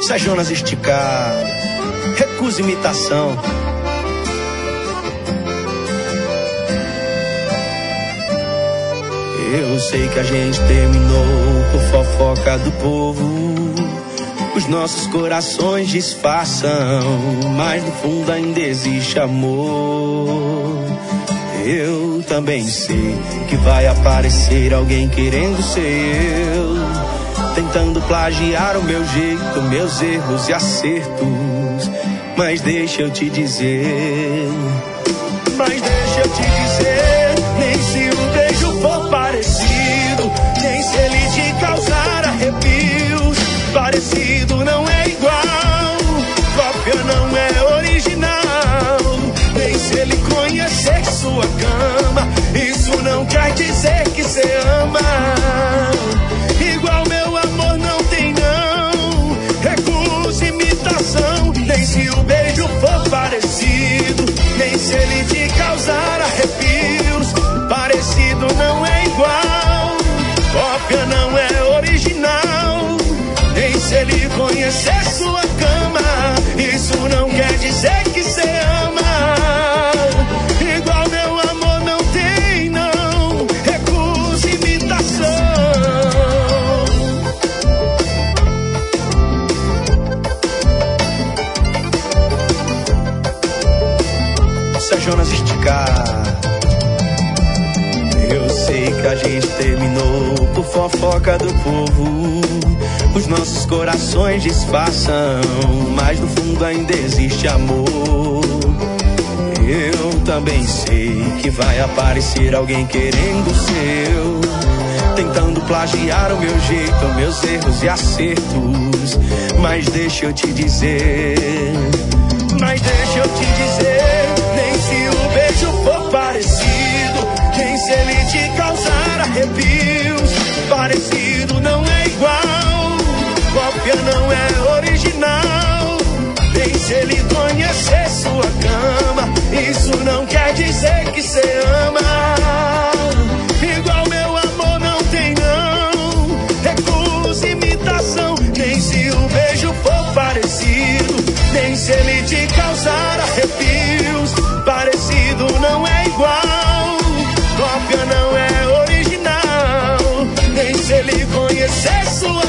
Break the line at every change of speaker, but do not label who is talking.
Sajonas esticado, recusa imitação. Eu sei que a gente terminou por fofoca do povo. Os nossos corações disfarçam, mas no fundo ainda existe amor. Eu também sei que vai aparecer alguém querendo ser eu, tentando plagiar o meu jeito, meus erros e acertos. Mas deixa eu te dizer, nem se o beijo for parecido, nem se ele te causar arrepios, parecido não é igual, cópia não é original. Nem se ele conhecer sua cama, isso não quer dizer que cê ama. Igual meu amor não tem não, recusa imitação. Nem se o beijo for parecido, nem se ele te causar arrepios, parecido não é igual, cópia não é original. Nem se ele conhecer sua cama, isso não quer dizer que cê ama. Igual meu amor não tem não, recusa imitação. Sajonas esticar. Eu sei que a gente terminou por fofoca do povo. Os nossos corações disfarçam, mas no fundo ainda existe amor. Eu também sei que vai aparecer alguém querendo ser eu, tentando plagiar o meu jeito, meus erros e acertos. Mas deixa eu te dizer, nem se o beijo for parecido, nem se ele te causar arrepios, parecido não é igual, cópia não é original. Nem se ele conhecer sua cama, isso não quer dizer que cê ama. Igual meu amor não tem não, recusa imitação. Nem se o beijo for parecido, nem se ele te causar arrepios, parecido não é igual, cópia não é original. Nem se ele conhecer sua